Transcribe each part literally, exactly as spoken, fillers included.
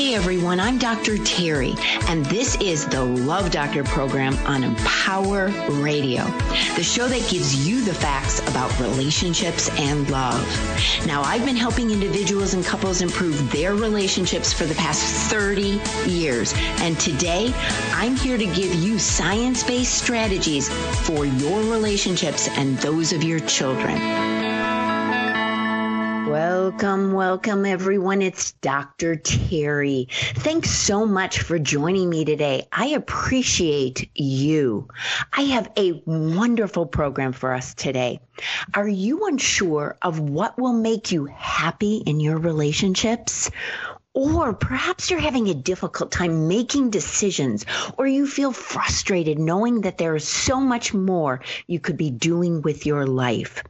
Hey everyone, I'm Doctor Terry, and this is the Love Doctor program on Empower Radio, the show that gives you the facts about relationships and love. Now, I've been helping individuals and couples improve their relationships for the past thirty years, and today I'm here to give you science-based strategies for your relationships and those of your children. Welcome, welcome everyone. It's Doctor Terry. Thanks so much for joining me today. I appreciate you. I have a wonderful program for us today. Are you unsure of what will make you happy in your relationships? Or perhaps you're having a difficult time making decisions, or you feel frustrated knowing that there is so much more you could be doing with your life.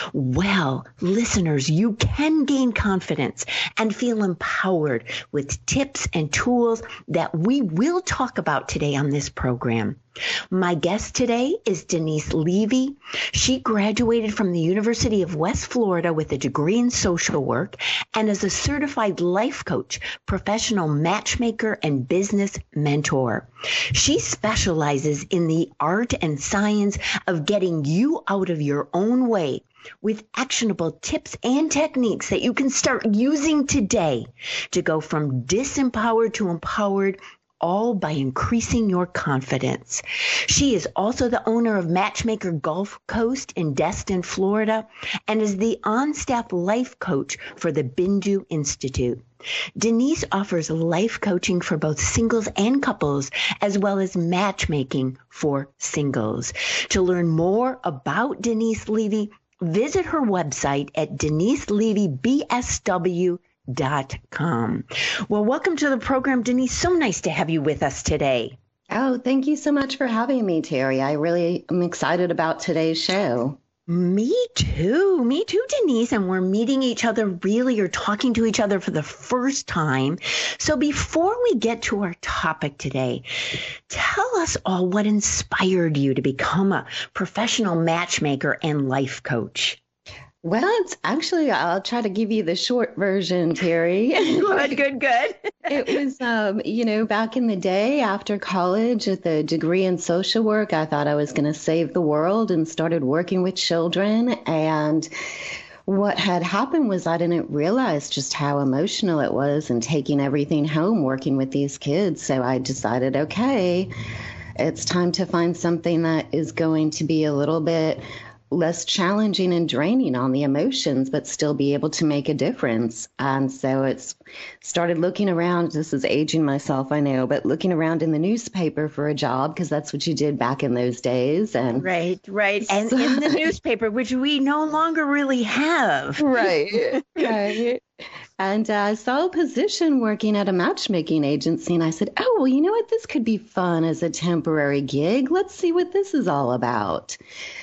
Well, listeners, you can gain confidence and feel empowered with tips and tools that we will talk about today on this program. My guest today is Denise Levy. She graduated from the University of West Florida with a degree in social work and is a certified life coach, professional matchmaker, and business mentor. She specializes in the art and science of getting you out of your own way with actionable tips and techniques that you can start using today to go from disempowered to empowered, all by increasing your confidence. She is also the owner of Matchmaker Gulf Coast in Destin, Florida, and is the on-staff life coach for the Bindu Institute. Denise offers life coaching for both singles and couples, as well as matchmaking for singles. To learn more about Denise Levy, visit her website at denise levy b s w dot com. Well, welcome to the program, Denise. So nice to have you with us today. Oh, thank you so much for having me, Terry. I really am excited about today's show. Me too. Me too, Denise. And we're meeting each other really, or talking to each other for the first time. So before we get to our topic today, tell us all what inspired you to become a professional matchmaker and life coach. Well, it's actually, I'll try to give you the short version, Terry. Good, good, good. It was, um, you know, back in the day after college with a degree in social work, I thought I was going to save the world and started working with children. And what had happened was I didn't realize just how emotional it was and taking everything home working with these kids. So I decided, okay, it's time to find something that is going to be a little bit less challenging and draining on the emotions, but still be able to make a difference. And so it's started looking around. This is aging myself, I know, but looking around in the newspaper for a job, because that's what you did back in those days. And right, right. And in the newspaper, which we no longer really have. Right, right. And uh, I saw a position working at a matchmaking agency, and I said, oh, well, you know what? This could be fun as a temporary gig. Let's see what this is all about.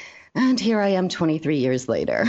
And here I am twenty-three years later.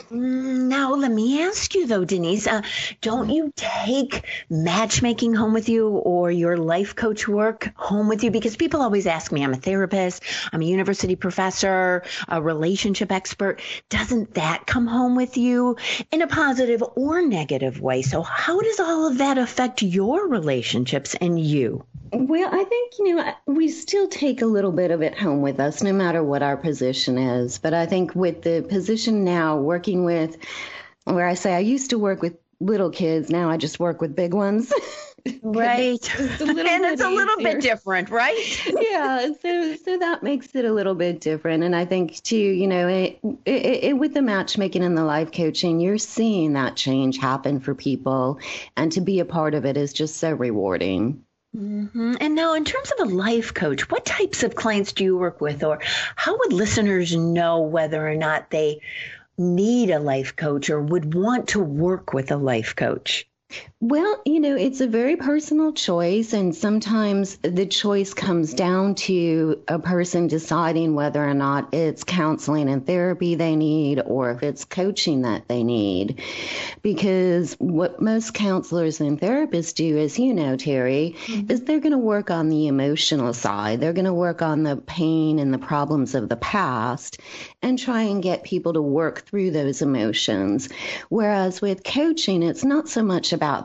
Now, let me ask you, though, Denise, uh, don't you take matchmaking home with you or your life coach work home with you? Because people always ask me, I'm a therapist, I'm a university professor, a relationship expert. Doesn't that come home with you in a positive or negative way? So how does all of that affect your relationships and you? Well, I think, you know, we still take a little bit of it home with us, no matter what our position is. But I think with the position now, working with, where I say I used to work with little kids, now I just work with big ones. Right. It's a little and bit it's a little easier. bit different, right? Yeah. So so that makes it a little bit different. And I think, too, you know, it, it, it, with the matchmaking and the life coaching, you're seeing that change happen for people. And to be a part of it is just so rewarding. Mm-hmm. And now, in terms of a life coach, what types of clients do you work with, or how would listeners know whether or not they need a life coach or would want to work with a life coach? Well, you know, it's a very personal choice, and sometimes the choice comes down to a person deciding whether or not it's counseling and therapy they need or if it's coaching that they need. Because what most counselors and therapists do, as you know, Terry, mm-hmm. is they're going to work on the emotional side. They're going to work on the pain and the problems of the past and try and get people to work through those emotions. Whereas with coaching, it's not so much about the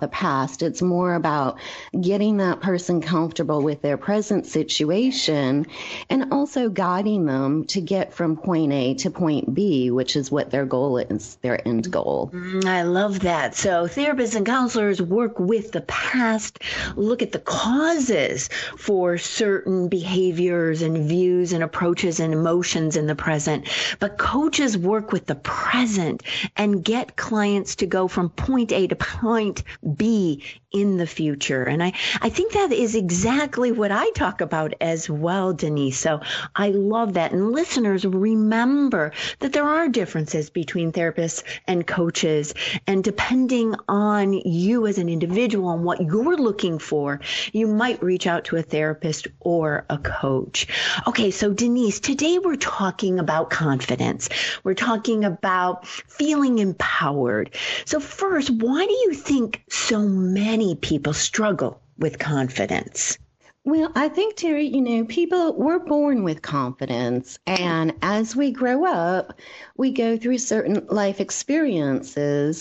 the past. It's more about getting that person comfortable with their present situation and also guiding them to get from point A to point B, which is what their goal is, their end goal. I love that. So therapists and counselors work with the past, look at the causes for certain behaviors and views and approaches and emotions in the present. But coaches work with the present and get clients to go from point A to point B in the future. And I, I think that is exactly what I talk about as well, Denise. So I love that. And listeners, remember that there are differences between therapists and coaches. And depending on you as an individual and what you're looking for, you might reach out to a therapist or a coach. Okay, so Denise, today we're talking about confidence. We're talking about feeling empowered. So first, why do you think so many people struggle with confidence? Well, I think, Terry, you know, people, we're born with confidence. And as we grow up, we go through certain life experiences.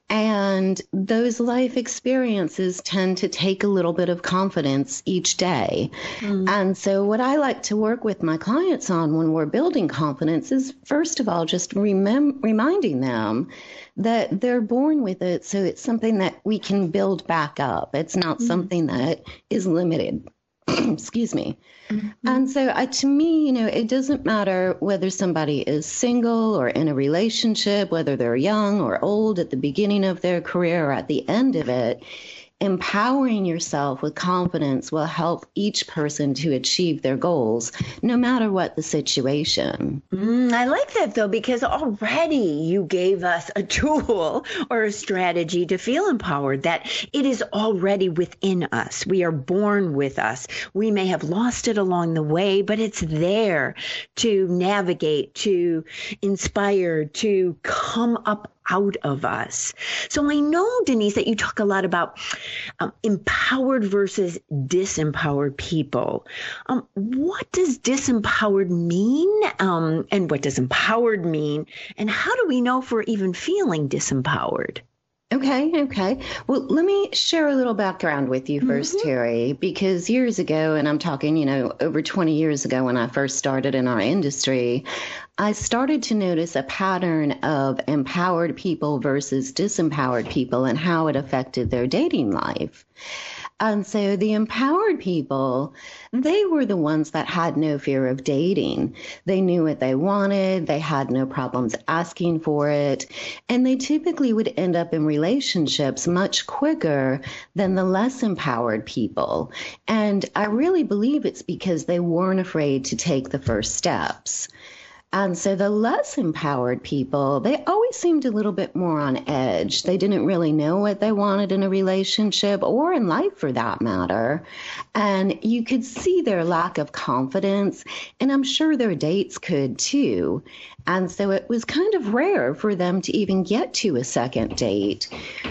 And those life experiences tend to take a little bit of confidence each day. Mm. And so what I like to work with my clients on when we're building confidence is, first of all, just remem- reminding them that they're born with it. So it's something that we can build back up. It's not mm. something that is limited. Excuse me. Mm-hmm. And so I, to me, you know, it doesn't matter whether somebody is single or in a relationship, whether they're young or old at the beginning of their career or at the end of it. Empowering yourself with confidence will help each person to achieve their goals, no matter what the situation. Mm, I like that, though, because already you gave us a tool or a strategy to feel empowered, that it is already within us. We are born with us. We may have lost it along the way, but it's there to navigate, to inspire, to come up out of us. So I know, Denise, that you talk a lot about um, empowered versus disempowered people. Um, what does disempowered mean? Um, and what does empowered mean? And how do we know if we're even feeling disempowered? Okay, okay. Well, let me share a little background with you first, mm-hmm. Terry, because years ago, and I'm talking, you know, over twenty years ago when I first started in our industry, I started to notice a pattern of empowered people versus disempowered people and how it affected their dating life. And so the empowered people, they were the ones that had no fear of dating. They knew what they wanted. They had no problems asking for it. And they typically would end up in relationships much quicker than the less empowered people. And I really believe it's because they weren't afraid to take the first steps. And so the less empowered people, they always seemed a little bit more on edge. They didn't really know what they wanted in a relationship or in life for that matter. And you could see their lack of confidence, and I'm sure their dates could too. And so it was kind of rare for them to even get to a second date.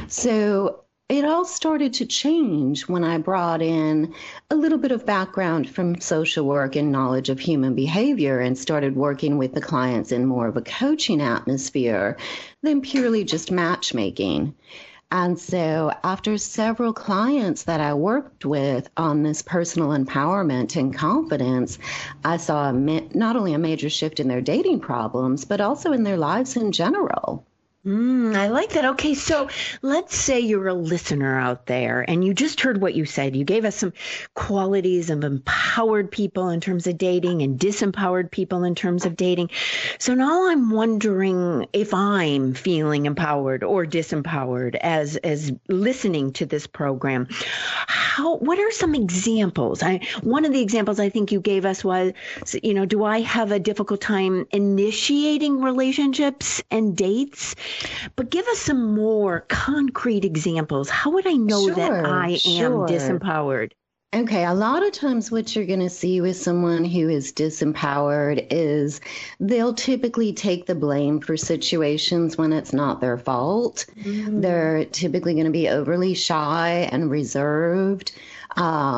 So it all started to change when I brought in a little bit of background from social work and knowledge of human behavior and started working with the clients in more of a coaching atmosphere than purely just matchmaking. And so after several clients that I worked with on this personal empowerment and confidence, I saw a ma- not only a major shift in their dating problems, but also in their lives in general. Mm, I like that. Okay, so let's say you're a listener out there and you just heard what you said. You gave us some qualities of empowered people in terms of dating and disempowered people in terms of dating. So now I'm wondering if I'm feeling empowered or disempowered as as listening to this program. How? What are some examples? I, one of the examples I think you gave us was, you know, do I have a difficult time initiating relationships and dates? But give us some more concrete examples. How would I know sure, that I am sure. disempowered? Okay, a lot of times what you're going to see with someone who is disempowered is they'll typically take the blame for situations when it's not their fault. Mm-hmm. They're typically going to be overly shy and reserved. Um,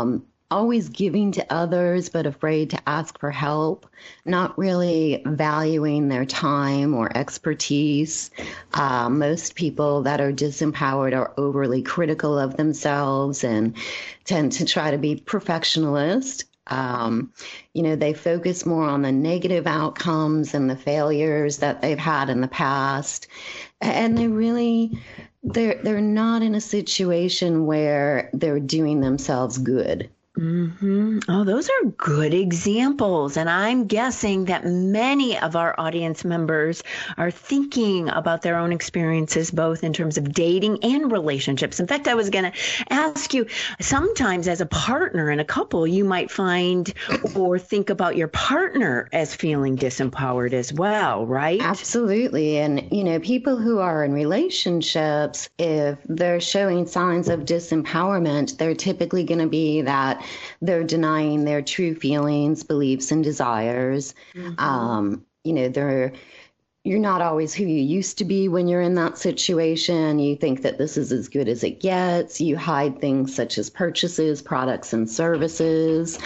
always giving to others, but afraid to ask for help, not really valuing their time or expertise. Uh, most people that are disempowered are overly critical of themselves and tend to try to be perfectionist. Um, you know, they focus more on the negative outcomes and the failures that they've had in the past. And they really, they're, they're not in a situation where they're doing themselves good. Mm-hmm. Oh, those are good examples. And I'm guessing that many of our audience members are thinking about their own experiences, both in terms of dating and relationships. In fact, I was going to ask you, sometimes as a partner in a couple, you might find or think about your partner as feeling disempowered as well, right? Absolutely. And, you know, people who are in relationships, if they're showing signs of disempowerment, they're typically going to be that they're denying their true feelings, beliefs, and desires. Mm-hmm. Um, you know, they're you're not always who you used to be when you're in that situation. You think that this is as good as it gets. You hide things such as purchases, products, and services.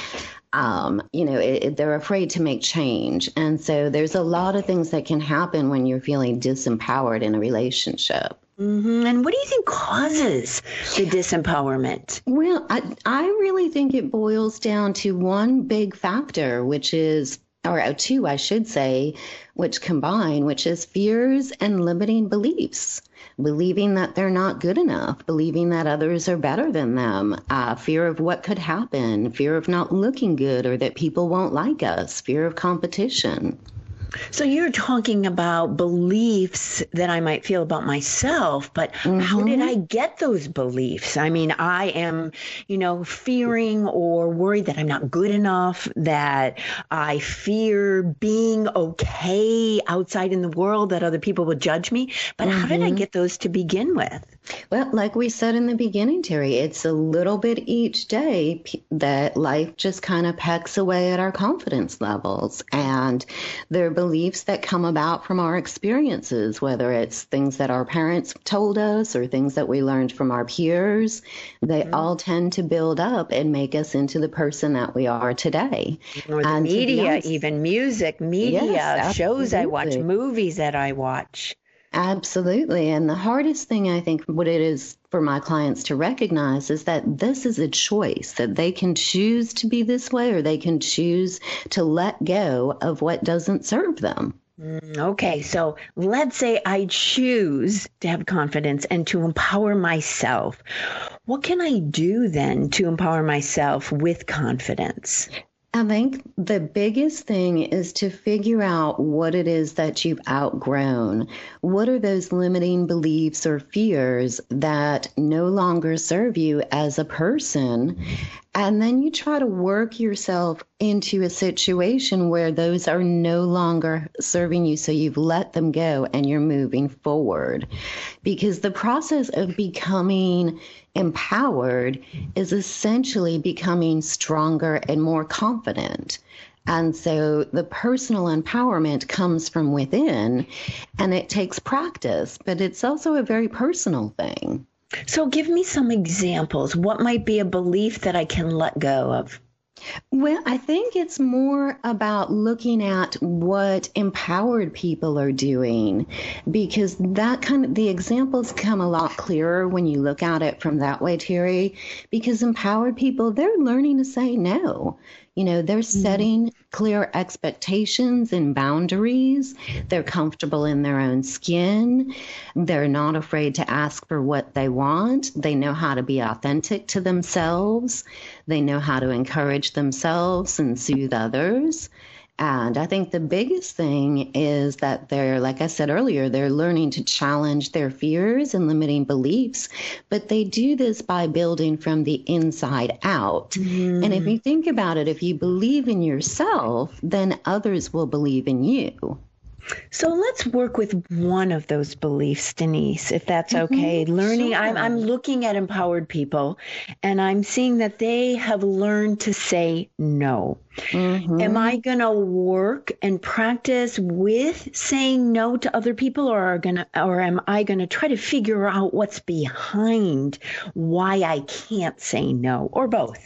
Um, you know, it, it, they're afraid to make change. And so there's a lot of things that can happen when you're feeling disempowered in a relationship. Mm-hmm. And what do you think causes the disempowerment? Well, I, I really think it boils down to one big factor, which is, or two, I should say, which combine, which is fears and limiting beliefs. Believing that they're not good enough, believing that others are better than them, uh, fear of what could happen, fear of not looking good or that people won't like us, fear of competition. So you're talking about beliefs that I might feel about myself, but mm-hmm. how did I get those beliefs? I mean, I am, you know, fearing or worried that I'm not good enough, that I fear being okay outside in the world, that other people will judge me. But mm-hmm. how did I get those to begin with? Well, like we said in the beginning, Terry, it's a little bit each day that life just kind of pecks away at our confidence levels. And there are beliefs that come about from our experiences, whether it's things that our parents told us or things that we learned from our peers. They mm-hmm. all tend to build up and make us into the person that we are today. Or the and media, honest, even music, media, yes, shows I watch, movies that I watch. Absolutely. And the hardest thing, I think, what it is for my clients to recognize is that this is a choice, that they can choose to be this way or they can choose to let go of what doesn't serve them. Okay, so let's say I choose to have confidence and to empower myself. What can I do then to empower myself with confidence? I think the biggest thing is to figure out what it is that you've outgrown. What are those limiting beliefs or fears that no longer serve you as a person? And then you try to work yourself into a situation where those are no longer serving you. So you've let them go and you're moving forward. Because the process of becoming empowered is essentially becoming stronger and more confident. And so the personal empowerment comes from within and it takes practice, but it's also a very personal thing. So give me some examples. What might be a belief that I can let go of? Well, I think it's more about looking at what empowered people are doing, because that kind of the examples come a lot clearer when you look at it from that way, Terry, because empowered people, they're learning to say no. You know, they're setting mm-hmm. clear expectations and boundaries. They're comfortable in their own skin. They're not afraid to ask for what they want. They know how to be authentic to themselves. They know how to encourage themselves and soothe others. And I think the biggest thing is that they're, like I said earlier, they're learning to challenge their fears and limiting beliefs, but they do this by building from the inside out. Mm. And if you think about it, if you believe in yourself, then others will believe in you. So let's work with one of those beliefs, Denise, if that's okay. Mm-hmm. Learning, sure. I'm, I'm looking at empowered people and I'm seeing that they have learned to say no. Mm-hmm. Am I going to work and practice with saying no to other people, or are gonna, or am I going to try to figure out what's behind why I can't say no, or both?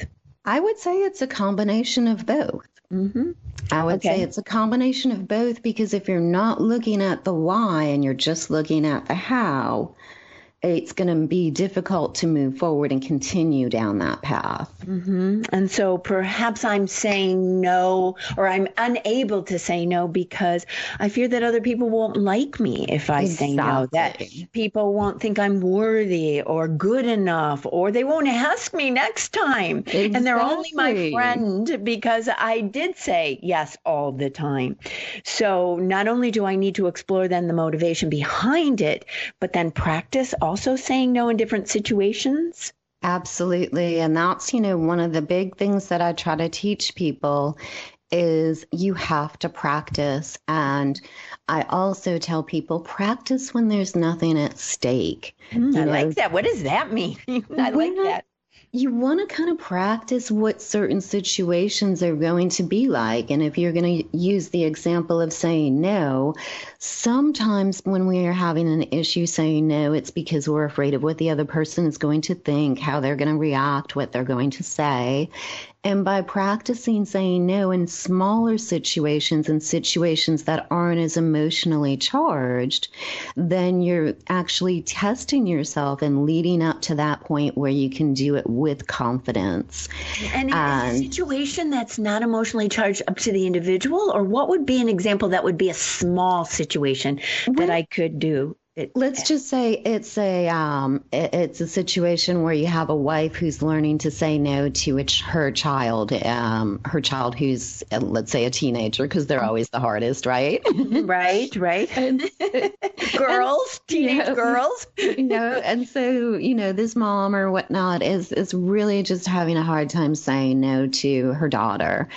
I would say it's a combination of both. Mm-hmm. I would Okay. say it's a combination of both because if you're not looking at the why and you're just looking at the how, it's going to be difficult to move forward and continue down that path. Mm-hmm. And so perhaps I'm saying no, or I'm unable to say no because I fear that other people won't like me if I say no, that Exactly. people won't think I'm worthy or good enough, or they won't ask me next time. And they're only my Exactly. friend because I did say yes all the time. So not only do I need to explore then the motivation behind it, but then practice also saying no in different situations. Absolutely. And that's, you know, one of the big things that I try to teach people is you have to practice. And I also tell people practice when there's nothing at stake. Mm, You I know, like that. What does that mean? I like when that. you want to kind of practice what certain situations are going to be like. And if you're going to use the example of saying no, sometimes when we are having an issue saying no, it's because we're afraid of what the other person is going to think, how they're going to react, what they're going to say. And by practicing saying no in smaller situations and situations that aren't as emotionally charged, then you're actually testing yourself and leading up to that point where you can do it with confidence. And is a And situation that's not emotionally charged up to the individual, or what would be an example that would be a small situation that well, I could do? It, let's just say it's a um, it- it's a situation where you have a wife who's learning to say no to a ch- her child, um, her child who's uh, let's say a teenager because they're always the hardest, right? right, right. and, and Girls, teenage yeah, girls. you know, and so, you know, this mom or whatnot is is really just having a hard time saying no to her daughter.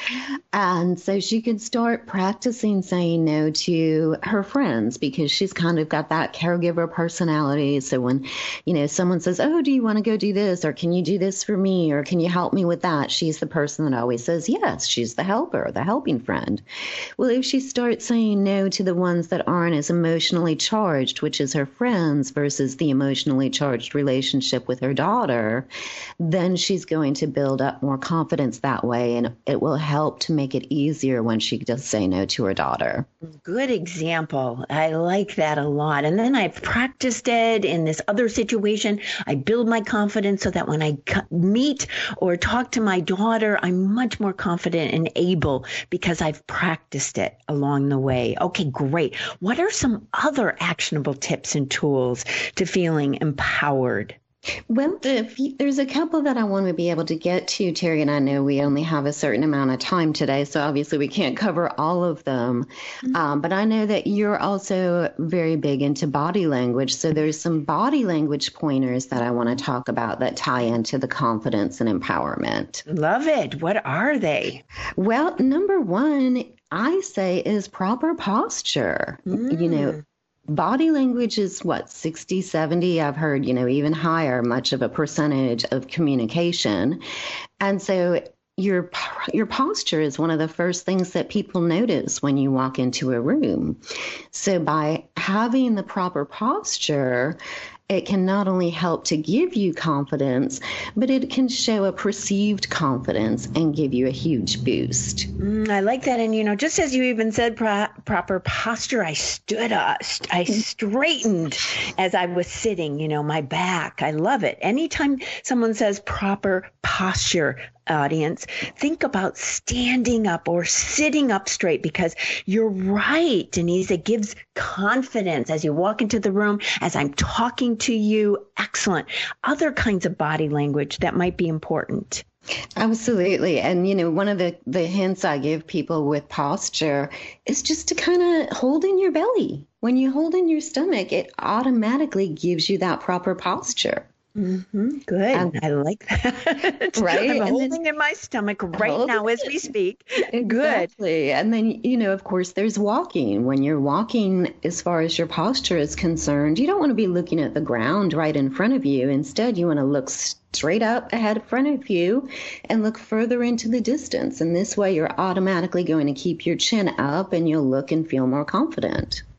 And so she could start practicing saying no to her friends because she's kind of got that caregiver personality. So when, you know, someone says, "Oh, do you want to go do this?" or "Can you do this for me?" or "Can you help me with that?" she's the person that always says yes. She's the helper, the helping friend. Well, if she starts saying no to the ones that aren't as emotionally charged, which is her friends versus the emotionally charged relationship with her daughter, then she's going to build up more confidence that way. And it will help to make it easier when she does say no to her daughter. Good example. I like that a lot. And then I've practiced it in this other situation. I build my confidence so that when I meet or talk to my daughter, I'm much more confident and able because I've practiced it along the way. Okay, great. What are some other actionable tips and tools to feeling empowered? Well, the, there's a couple that I want to be able to get to, Terry, and I know we only have a certain amount of time today, so obviously we can't cover all of them. Um, but I know that you're also very big into body language, so there's some body language pointers that I want to talk about that tie into the confidence and empowerment. Love it. What are they? Well, number one, I say is proper posture. Mm. You know, body language is what, sixty, seventy, I've heard, you know, even higher, much of a percentage of communication. And so your your posture is one of the first things that people notice when you walk into a room. So by having the proper posture, it can not only help to give you confidence, but it can show a perceived confidence and give you a huge boost. Mm, I like that. And, you know, just as you even said pro- proper posture, I stood up, I straightened as I was sitting, you know, my back. I love it. Anytime someone says proper posture, audience, think about standing up or sitting up straight because you're right, Denise. It gives confidence as you walk into the room, as I'm talking to you. Excellent. Other kinds of body language that might be important. Absolutely. And, you know, one of the, the hints I give people with posture is just to kind of hold in your belly. When you hold in your stomach, it automatically gives you that proper posture. Mm-hmm. Good. And, I like that. Right. I'm and holding then, in my stomach right now as we speak. Exactly. Good. And then, you know, of course, there's walking. When you're walking, as far as your posture is concerned, you don't want to be looking at the ground right in front of you. Instead, you want to look straight up ahead in front of you and look further into the distance. And this way, you're automatically going to keep your chin up and you'll look and feel more confident.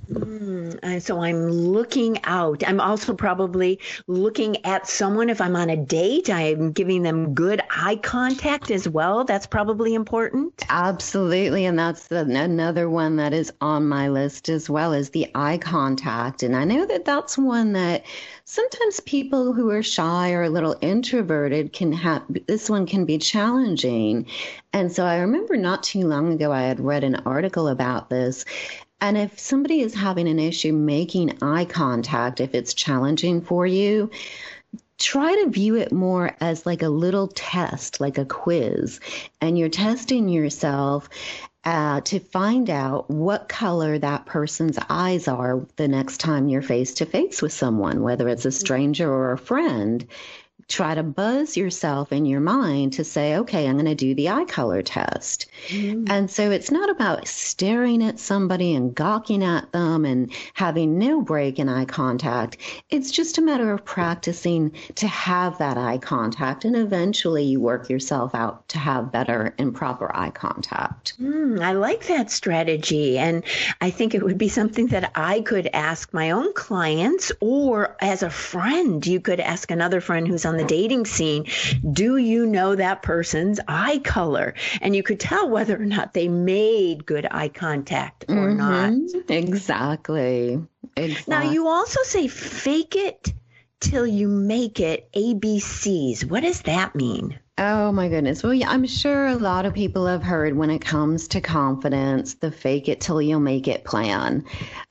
Mm, and so I'm looking out. I'm also probably looking at someone. If I'm on a date, I'm giving them good eye contact as well. That's probably important. Absolutely. And that's the, another one that is on my list as well as the eye contact. And I know that that's one that sometimes people who are shy or a little introverted can have, this one can be challenging. And so I remember not too long ago, I had read an article about this. And if somebody is having an issue making eye contact, if it's challenging for you, try to view it more as like a little test, like a quiz. And you're testing yourself uh, to find out what color that person's eyes are the next time you're face to face with someone, whether it's a stranger or a friend. Try to buzz yourself in your mind to say, okay, I'm going to do the eye color test. Mm. And so it's not about staring at somebody and gawking at them and having no break in eye contact. It's just a matter of practicing to have that eye contact. And eventually you work yourself out to have better and proper eye contact. Mm, I like that strategy. And I think it would be something that I could ask my own clients, or as a friend, you could ask another friend who's on the dating scene, do you know that person's eye color? And you could tell whether or not they made good eye contact or mm-hmm. not. Exactly. Exactly. Now, you also say fake it till you make it, A B Cs. What does that mean? Oh, my goodness. Well, yeah, I'm sure a lot of people have heard when it comes to confidence, the fake it till you make it plan.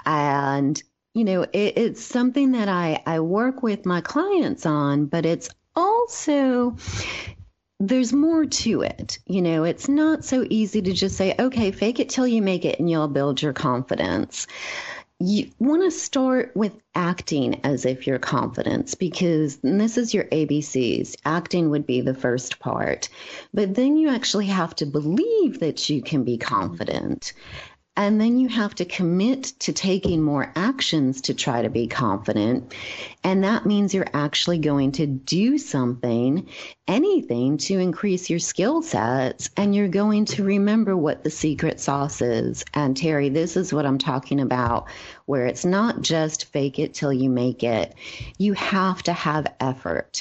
And you know, it, it's something that I, I work with my clients on, but it's also, there's more to it. You know, it's not so easy to just say, okay, fake it till you make it and you'll build your confidence. You want to start with acting as if you're confident, because this is your A B Cs. Acting would be the first part, but then you actually have to believe that you can be confident. And then you have to commit to taking more actions to try to be confident. And that means you're actually going to do something, anything to increase your skill sets. And you're going to remember what the secret sauce is. And Terry, this is what I'm talking about, where it's not just fake it till you make it. You have to have effort.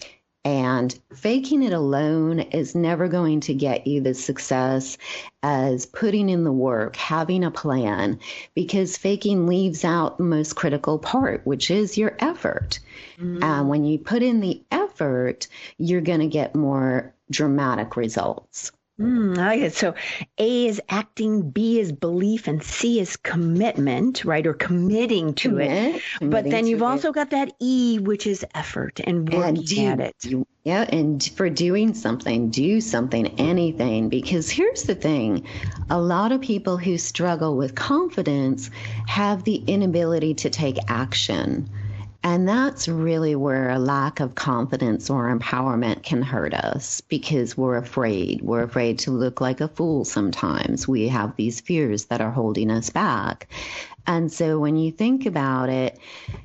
And faking it alone is never going to get you the success as putting in the work, having a plan, because faking leaves out the most critical part, which is your effort. Mm-hmm. And when you put in the effort, you're going to get more dramatic results. Mm, I like it. So A is acting, B is belief, and C is commitment, right? Or committing to Commit, it. Committing but then you've also it. got that E, which is effort and working and do, at it. You, yeah. And for doing something, do something, anything. Because here's the thing. A lot of people who struggle with confidence have the inability to take action. And that's really where a lack of confidence or empowerment can hurt us, because we're afraid. We're afraid to look like a fool sometimes. We have these fears that are holding us back. And so when you think about it,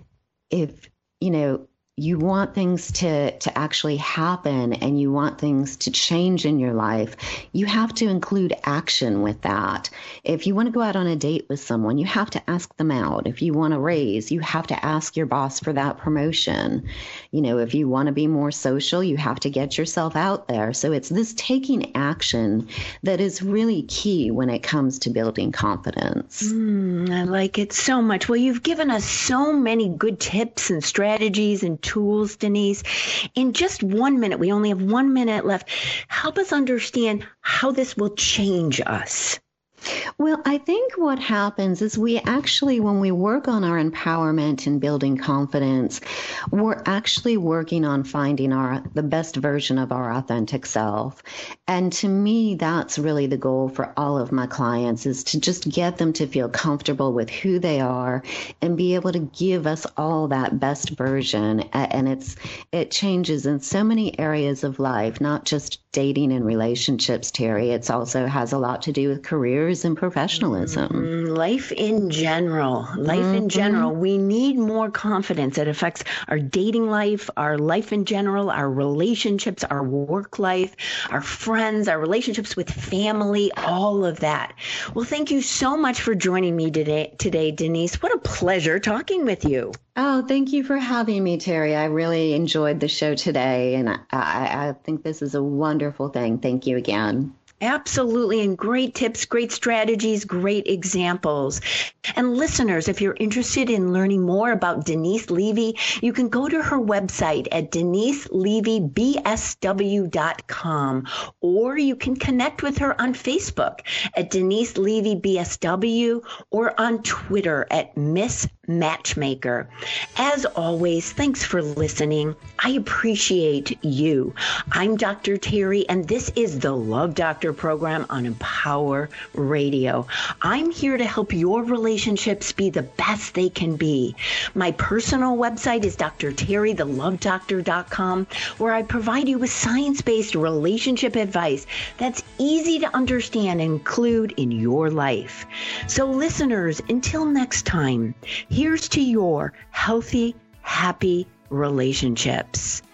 if, you know, you want things to, to actually happen and you want things to change in your life, you have to include action with that. If you want to go out on a date with someone, you have to ask them out. If you want a raise, you have to ask your boss for that promotion. You know, if you want to be more social, you have to get yourself out there. So it's this taking action that is really key when it comes to building confidence. Mm, I like it so much. Well, you've given us so many good tips and strategies and tools, Denise. In just one minute, we only have one minute left. Help us understand how this will change us. Well, I think what happens is we actually, when we work on our empowerment and building confidence, we're actually working on finding our the best version of our authentic self. And to me, that's really the goal for all of my clients, is to just get them to feel comfortable with who they are and be able to give us all that best version. And it's it changes in so many areas of life, not just dating and relationships, Terry. It's also has a lot to do with careers careers and professionalism. Mm, life in general, life mm-hmm. in general, we need more confidence. It affects our dating life, our life in general, our relationships, our work life, our friends, our relationships with family, all of that. Well, thank you so much for joining me today, today, Denise. What a pleasure talking with you. Oh, thank you for having me, Terry. I really enjoyed the show today, and I, I, I think this is a wonderful thing. Thank you again. Absolutely. And great tips, great strategies, great examples. And listeners, if you're interested in learning more about Denise Levy, you can go to her website at denise levy b s w dot com, or you can connect with her on Facebook at Denise Levy B S W or on Twitter at Miss Matchmaker. As always, thanks for listening. I appreciate you. I'm Doctor Terry, and this is the Love Doctor program on Empower Radio. I'm here to help your relationships be the best they can be. My personal website is d r terry the love doctor dot com, where I provide you with science-based relationship advice that's easy to understand and include in your life. So listeners, until next time, here's to your healthy, happy relationships.